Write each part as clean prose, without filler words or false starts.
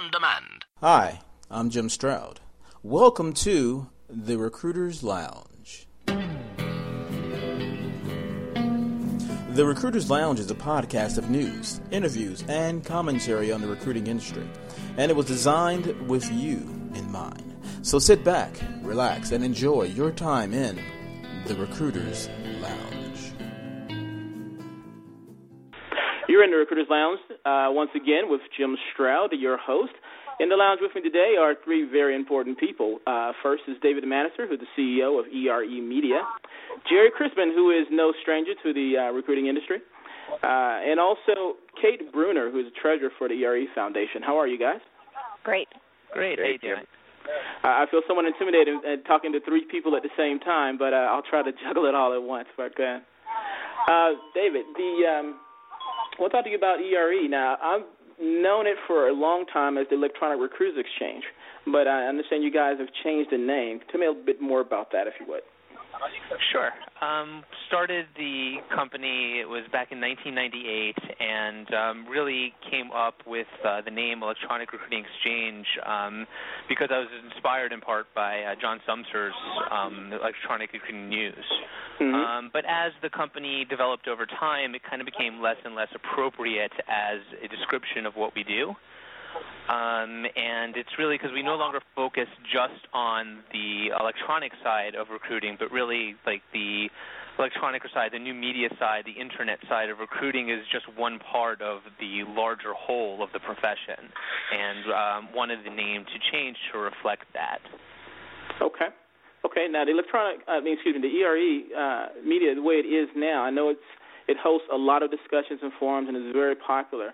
on demand. Hi, I'm Jim Stroud. Welcome to The Recruiter's Lounge. The Recruiter's Lounge is a podcast of news, interviews, and commentary on the recruiting industry, and it was designed with you in mind. So sit back, relax, and enjoy your time in The Recruiter's Lounge. You're in The Recruiter's Lounge once again with Jim Stroud, your host. In the lounge with me today are three very important people. First is David Manister, who's the CEO of ERE Media. Jerry Crispin, who is no stranger to the recruiting industry. And also Kate Bruner, who is the treasurer for the ERE Foundation. How are you guys? Great. Great. How you doing? I feel somewhat intimidated talking to three people at the same time, but I'll try to juggle it all at once if I can. David, we'll talk to you about ERE. Now, I've known it for a long time as the Electronic Recruiters Exchange, but I understand you guys have changed the name. Tell me a bit more about that, if you would. Sure. Started the company, it was back in 1998, and really came up with the name Electronic Recruiting Exchange because I was inspired in part by John Sumser's Electronic Recruiting News. Mm-hmm. But as the company developed over time, it kind of became less and less appropriate as a description of what we do. And it's really because we no longer focus just on the electronic side of recruiting, but really like the electronic side, the new media side, the internet side of recruiting is just one part of the larger whole of the profession, and wanted the name to change to reflect that. Okay. Now the the ERE Media, the way it is now, I know it hosts a lot of discussions and forums and is very popular.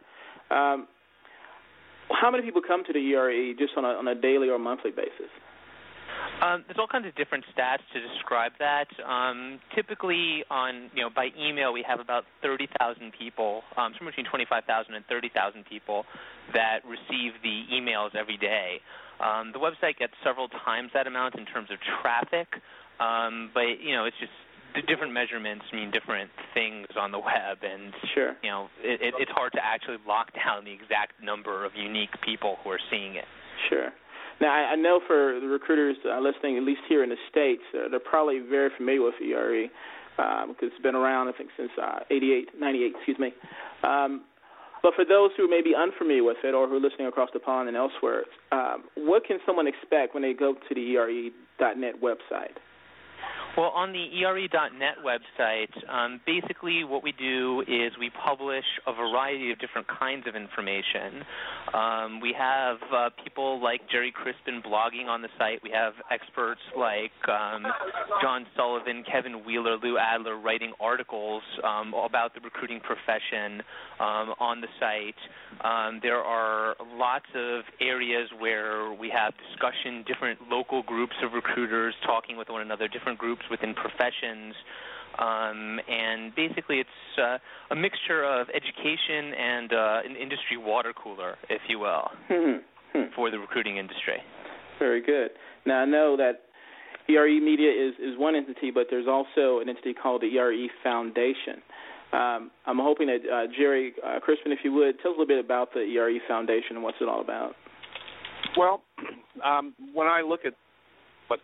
How many people come to the ERE just on a daily or monthly basis? There's all kinds of different stats to describe that. Typically, by email, we have about 30,000 people, somewhere between 25,000 and 30,000 people that receive the emails every day. The website gets several times that amount in terms of traffic, but it's just the different measurements mean different things on the web, and sure, it's hard to actually lock down the exact number of unique people who are seeing it. Sure. Now, I know for the recruiters listening, at least here in the States, they're probably very familiar with ERE because it's been around, I think, since 98, excuse me. But for those who may be unfamiliar with it or who are listening across the pond and elsewhere, what can someone expect when they go to the ERE.net website? Well, on the ERE.net website, basically what we do is we publish a variety of different kinds of information. We have people like Jerry Crispin blogging on the site. We have experts like John Sullivan, Kevin Wheeler, Lou Adler writing articles about the recruiting profession on the site. There are lots of areas where we have discussion, different local groups of recruiters talking with one another, different groups within professions, and basically it's a mixture of education and an industry water cooler, if you will, for the recruiting industry. Very good. Now, I know that ERE Media is one entity, but there's also an entity called the ERE Foundation. I'm hoping that Jerry Crispin, if you would, tell us a little bit about the ERE Foundation and what's it all about. Well, when I look at what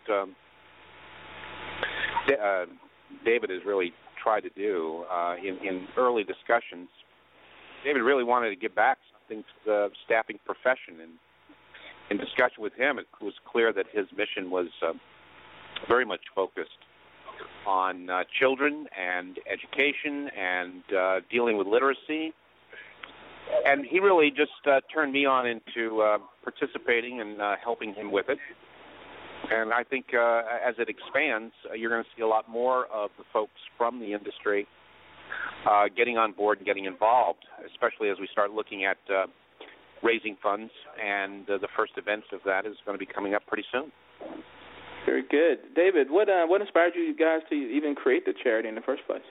David has really tried to do in early discussions, David really wanted to give back something to the staffing profession. And in discussion with him, it was clear that his mission was very much focused on children and education and dealing with literacy. And he really just turned me on into participating and helping him with it. And I think as it expands, you're going to see a lot more of the folks from the industry getting on board and getting involved, especially as we start looking at raising funds. And the first event of that is going to be coming up pretty soon. Very good. David, what inspired you guys to even create the charity in the first place?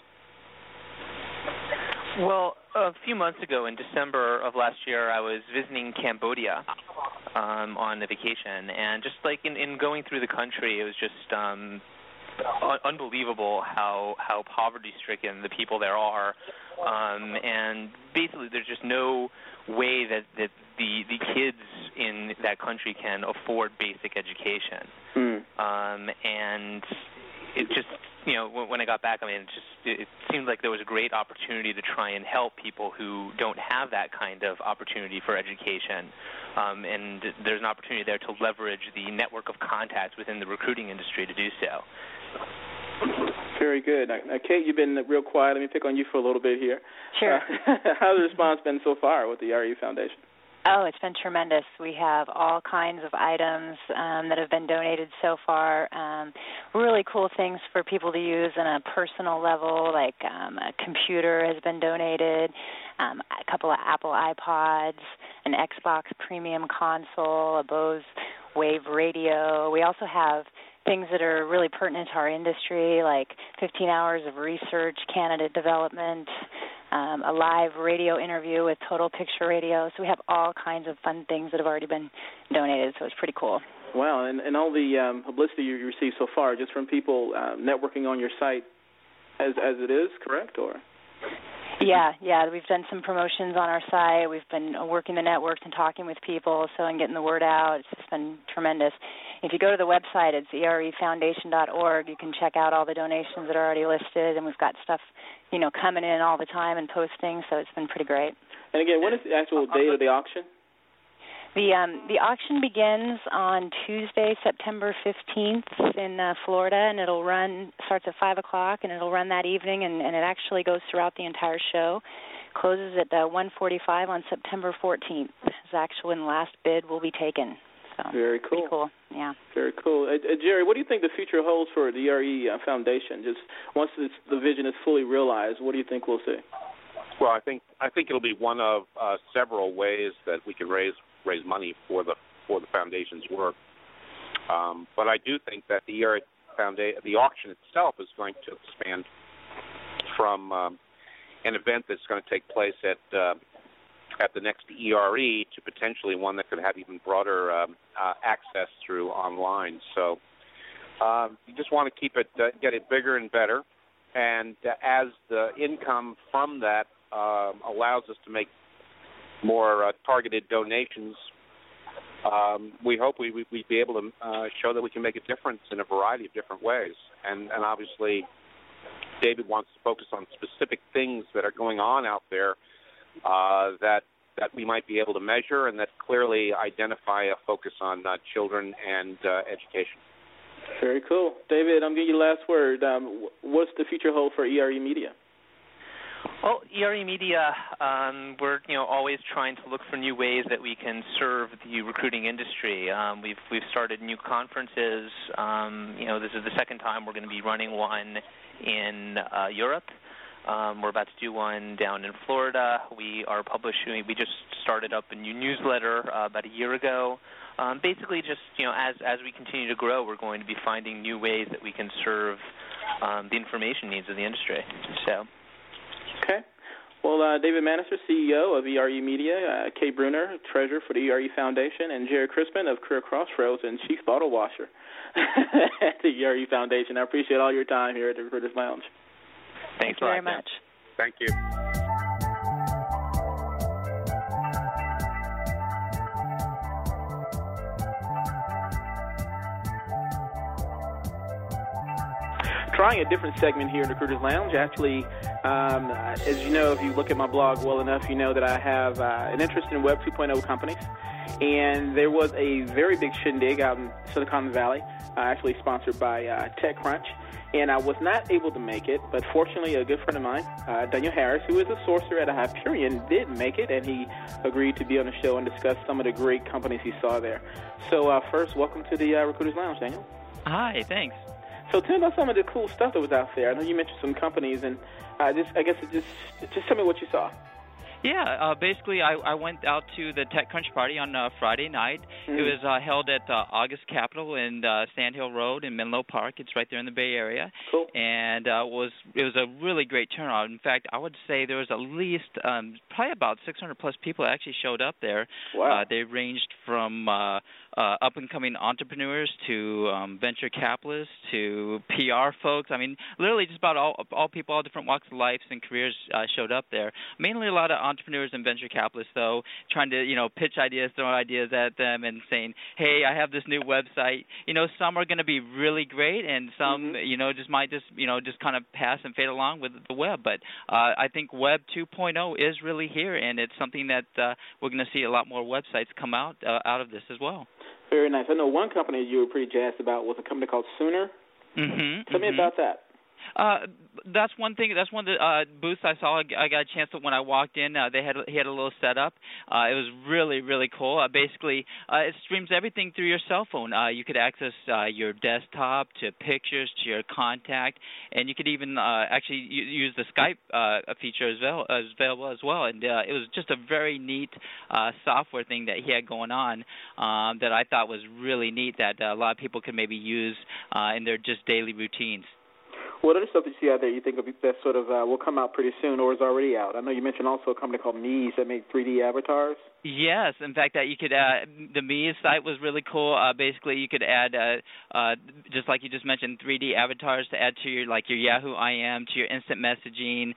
Well, a few months ago in December of last year, I was visiting Cambodia on a vacation, and just like in going through the country, it was just unbelievable how poverty-stricken the people there are, and basically there's just no way that the kids in that country can afford basic education. And it just, when I got back, I mean, it seemed like there was a great opportunity to try and help people who don't have that kind of opportunity for education. And there's an opportunity there to leverage the network of contacts within the recruiting industry to do so. Very good. Now, Kate, you've been real quiet. Let me pick on you for a little bit here. Sure. How's the response been so far with the ERE Foundation? Oh, it's been tremendous. We have all kinds of items that have been donated so far. Really cool things for people to use on a personal level, like a computer has been donated, a couple of Apple iPods, an Xbox Premium console, a Bose Wave radio. We also have things that are really pertinent to our industry, like 15 hours of research, candidate development, a live radio interview with Total Picture Radio. So we have all kinds of fun things that have already been donated, so it's pretty cool. Wow, and all the publicity you received so far, just from people networking on your site as it is, correct? Or? Yeah, we've done some promotions on our site. We've been working the networks and talking with people, and getting the word out. It's just been tremendous. If you go to the website, it's erefoundation.org. You can check out all the donations that are already listed, and we've got stuff, coming in all the time and posting, so it's been pretty great. And again, when is the actual date of the auction? The auction begins on Tuesday, September 15th in Florida, and starts at 5 o'clock, and it'll run that evening, and it actually goes throughout the entire show. Closes at 1:45 on September 14th. The actual and last bid will be taken. So very cool. Pretty cool, yeah. Very cool. Jerry, what do you think the future holds for the ERE Foundation? Just once the vision is fully realized, what do you think we'll see? Well, I think it'll be one of several ways that we can raise money for the foundation's work. But I do think that the ERE Foundation, the auction itself, is going to expand from an event that's going to take place at the next ERE to potentially one that could have even broader access through online. So you just want to keep it, get it bigger and better. And as the income from that allows us to make more targeted donations, we hope we'd be able to show that we can make a difference in a variety of different ways. And obviously, David wants to focus on specific things that are going on out there that we might be able to measure and that clearly identify a focus on children and education. Very cool. David, I'm giving you the last word. What's the future hold for ERE Media? Well, ERE Media, we're always trying to look for new ways that we can serve the recruiting industry. We've started new conferences. This is the second time we're going to be running one in Europe. We're about to do one down in Florida. We just started up a new newsletter about a year ago. Basically, just as we continue to grow, we're going to be finding new ways that we can serve the information needs of the industry. So. Okay. Well, David Manister, CEO of ERE Media, Kate Bruner, Treasurer for the ERE Foundation, and Jerry Crispin of Career Crossroads and Chief Bottle Washer at the ERE Foundation. I appreciate all your time here at the Recruiters Lounge. Thank you very much. Thank you. Trying a different segment here in Recruiters Lounge. Actually, as you know, if you look at my blog well enough, you know that I have an interest in Web 2.0 companies. And there was a very big shindig out in Silicon Valley, actually sponsored by TechCrunch. And I was not able to make it, but fortunately a good friend of mine, Daniel Harris, who is a sorcerer at Hyperion, did make it, and he agreed to be on the show and discuss some of the great companies he saw there. So first, welcome to the Recruiters Lounge, Daniel. Hi, thanks. So tell me about some of the cool stuff that was out there. I know you mentioned some companies, and just tell me what you saw. Yeah, basically I went out to the TechCrunch party on Friday night. Mm-hmm. It was held at August Capital in Sand Hill Road in Menlo Park. It's right there in the Bay Area. Cool. And it was a really great turnout. In fact, I would say there was at least probably about 600 plus people that actually showed up there. Wow. They ranged from up-and-coming entrepreneurs to venture capitalists to PR folks. I mean, literally just about all people, all different walks of life and careers showed up there. Mainly a lot of entrepreneurs and venture capitalists, though, trying to, pitch ideas, throw ideas at them and saying, hey, I have this new website. Some are going to be really great and some, just might just kind of pass and fade along with the web. But I think Web 2.0 is really here, and it's something that we're going to see a lot more websites come out of this as well. Very nice. I know one company you were pretty jazzed about was a company called Sooner. Tell me about that. That's one thing. That's one of the booths I saw. I got a chance to when I walked in. He had a little setup. It was really, really cool. Basically, it streams everything through your cell phone. You could access your desktop to pictures to your contact, and you could even actually use the Skype feature available as well. And it was just a very neat software thing that he had going on that I thought was really neat that a lot of people could maybe use in their just daily routines. What other stuff did you see out there you think that sort of will come out pretty soon or is already out? I know you mentioned also a company called Meez that made 3D avatars. Yes, in fact, that you could the Meez site was really cool. Basically, you could add just like you just mentioned, 3D avatars to add to your Yahoo IM, to your instant messaging.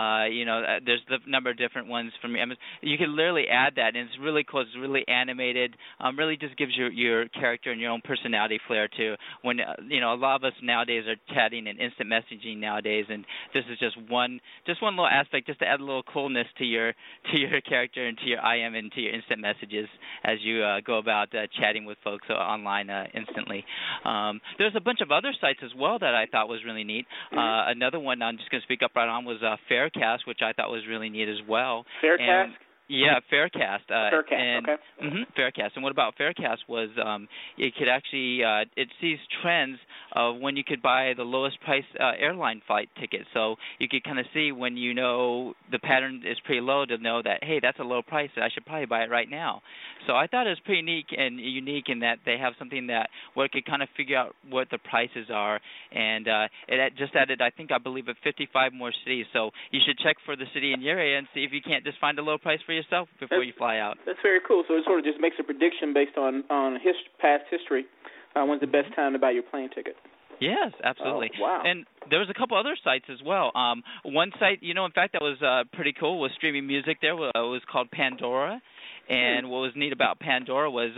There's the number of different ones from your. You could literally add that, and it's really cool. It's really animated. Really just gives your character and your own personality flair too. When a lot of us nowadays are chatting and instant messaging nowadays, and this is just one little aspect, just to add a little coolness to your character and to your IM and to your instant messages as you go about chatting with folks online instantly. There's a bunch of other sites as well that I thought was really neat. Another one I'm just going to speak up right on was Faircast, which I thought was really neat as well. Faircast? Yeah, Faircast. Faircast, okay. Faircast. And what about Faircast was it could actually it sees trends of when you could buy the lowest price airline flight ticket. So you could kind of see when the pattern is pretty low to know that, hey, that's a low price, I should probably buy it right now. So I thought it was pretty neat and unique in that they have something where it could kind of figure out what the prices are. And it just added, I believe, 55 more cities. So you should check for the city in your area and see if you can't just find a low price for yourself before you fly out. That's very cool. So it sort of just makes a prediction based on past history. When's the best time to buy your plane ticket? Yes, absolutely. Oh, wow. And there was a couple other sites as well. One site, in fact, that was pretty cool was streaming music there. It was called Pandora. And what was neat about Pandora was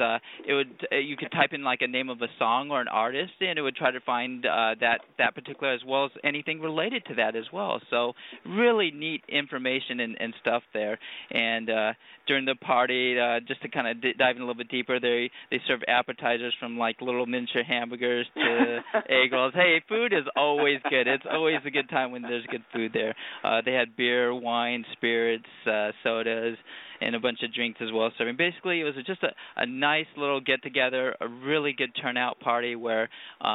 you could type in like a name of a song or an artist, and it would try to find that particular as well as anything related to that as well. So really neat information and stuff there. And during the party, just to kind of dive in a little bit deeper, they serve appetizers from like little miniature hamburgers to egg rolls. Hey, food is always good. It's always a good time when there's good food there. They had beer, wine, spirits, sodas, and a bunch of drinks as well. So basically, it was just a nice little get-together, a really good turnout party where,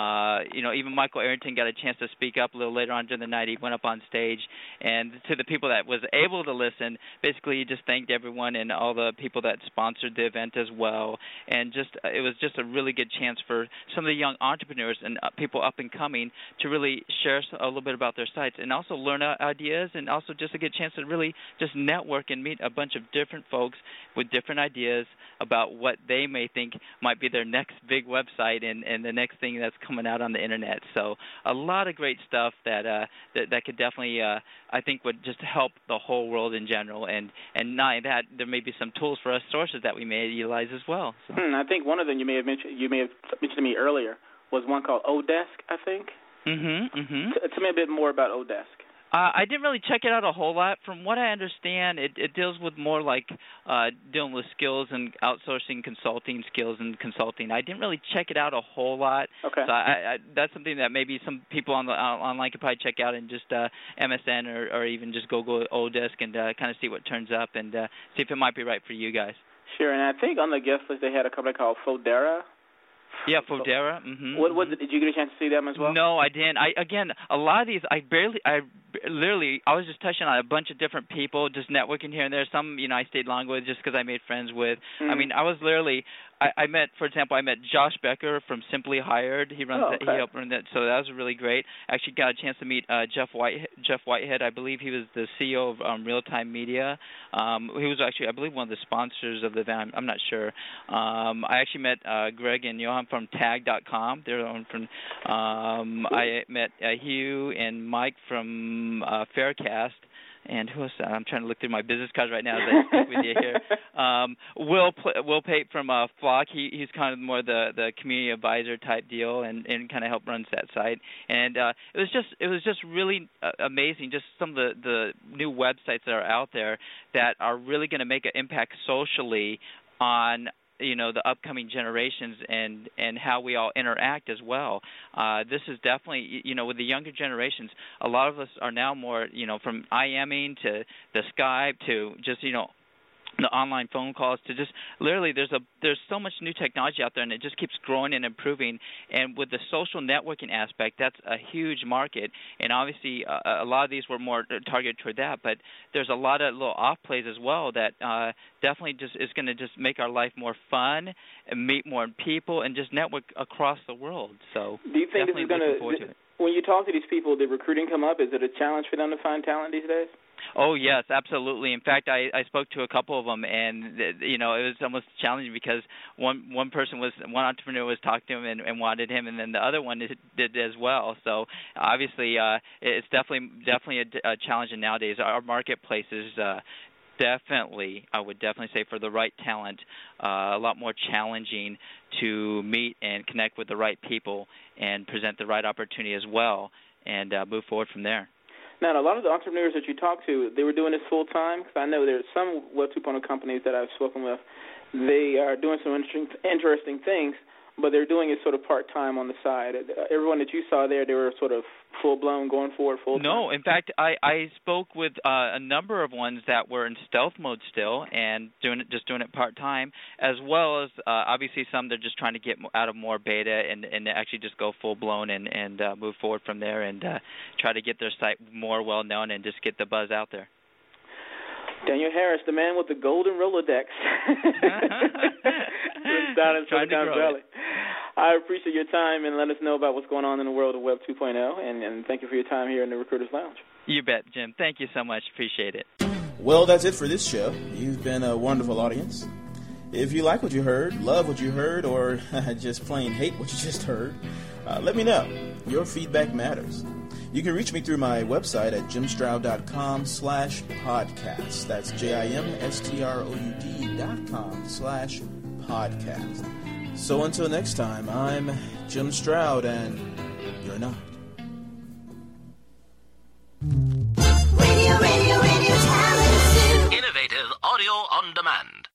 even Michael Arrington got a chance to speak up a little later on during the night. He went up on stage, and to the people that was able to listen, basically he just thanked everyone and all the people that sponsored the event as well. And it was just a really good chance for some of the young entrepreneurs and people up and coming to really share a little bit about their sites and also learn ideas, and also just a good chance to really just network and meet a bunch of different folks with different ideas about what they may think might be their next big website and the next thing that's coming out on the internet. So a lot of great stuff that could definitely I think would just help the whole world in general. And not only that, there may be some tools for us sources that we may utilize as well. So. I think one of them you may have mentioned to me earlier was one called Odesk, I think. Tell me a bit more about Odesk. I didn't really check it out a whole lot. From what I understand, it deals with more like dealing with skills and outsourcing consulting skills and consulting. I didn't really check it out a whole lot. Okay. So that's something that maybe some people online could probably check out and just MSN or even just Google Odesk and kind of see what turns up and see if it might be right for you guys. Sure, and I think on the guest list they had a company called Fodera. Yeah, Fodera. Mm-hmm. What did you get a chance to see them as well? No, I didn't. A lot of these, I was just touching on a bunch of different people, just networking here and there. Some, I stayed long with just because I made friends with. Mm-hmm. I mean, I was literally, I met Josh Becker from Simply Hired. He runs okay. he helped run that, so that was really great. Actually got a chance to meet Jeff Whitehead. I believe he was the CEO of Real Time Media. He was actually, I believe, one of the sponsors of the event. I'm not sure. I actually met Greg and Johan from Tag.com. They're from. I met Hugh and Mike from Faircast. And who else? I'm trying to look through my business cards right now as I speak with you here. Will Pate from Flock. He's kind of more the community advisor type deal, and kind of help runs that site. And it was just really amazing. Just some of the new websites that are out there that are really going to make an impact socially on the upcoming generations and how we all interact as well. This is definitely, with the younger generations, a lot of us are now more, from IMing to the Skype to just, the online phone calls to just literally there's so much new technology out there, and it just keeps growing and improving. And with the social networking aspect, that's a huge market. And obviously a lot of these were more targeted toward that, but there's a lot of little off plays as well that definitely just is going to just make our life more fun and meet more people and just network across the world. So do you think this is going to, when you talk to these people, did recruiting come up? Is it a challenge for them to find talent these days? Oh, yes, absolutely. In fact, I spoke to a couple of them, and it was almost challenging because one entrepreneur was talking to him and wanted him, and then the other one did as well. So obviously, it's definitely a challenge nowadays. Our marketplace is I would definitely say for the right talent, a lot more challenging to meet and connect with the right people and present the right opportunity as well, and move forward from there. Now, a lot of the entrepreneurs that you talk to, they were doing this full time. Because I know there's some Web 2.0 companies that I've spoken with. They are doing some interesting things, but they're doing it sort of part time on the side. Everyone that you saw there, they were sort of full blown, going forward full time. No, in fact, I spoke with a number of ones that were in stealth mode still and doing it part time, as well as obviously some they're just trying to get out of more beta and actually just go full blown and move forward from there and try to get their site more well known and just get the buzz out there. Daniel Harris, the man with the golden Rolodex. Down in Silicon Valley. I appreciate your time and let us know about what's going on in the world of Web 2.0, and thank you for your time here in the Recruiters Lounge. You bet, Jim. Thank you so much. Appreciate it. Well, that's it for this show. You've been a wonderful audience. If you like what you heard, love what you heard, or just plain hate what you just heard, let me know. Your feedback matters. You can reach me through my website at jimstroud.com/podcast. That's JIMSTROUD.com/podcast. So until next time, I'm Jim Stroud, and you're not. Radio Talent. Innovative audio on demand.